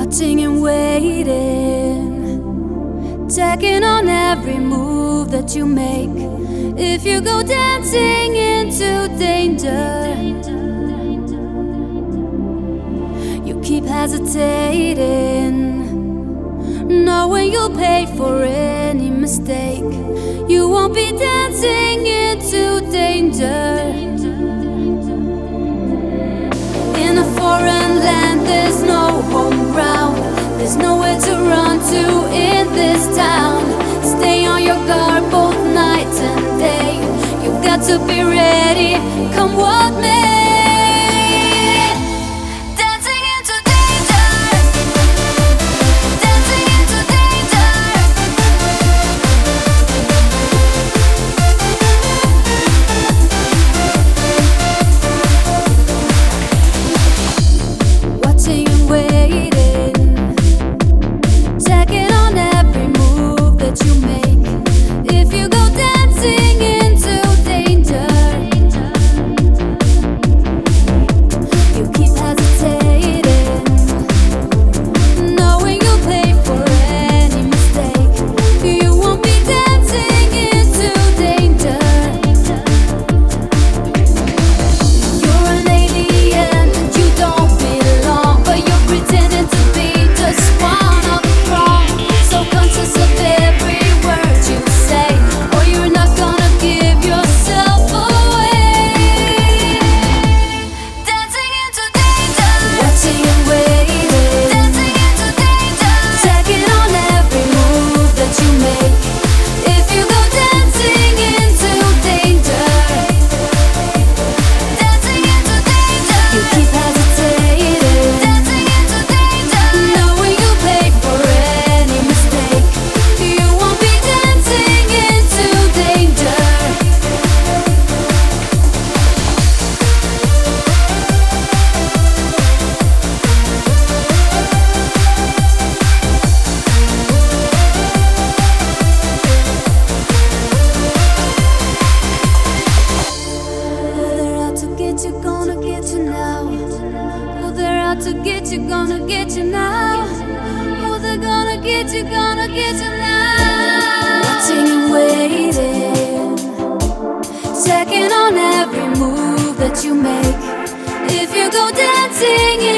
watching and waiting, checking on every move that you make. If you go dancing into danger, you keep hesitating, knowing you'll pay for any mistake. You won't be dancing into danger. In a foreign land, there's no home ground. There's nowhere to run to in this town. Stay on your guard both night and day. You've got to be ready, come what may. To get you, gonna get you now. Oh, they're gonna get you now. Watching and waiting, checking on every move that you make. If you go dancing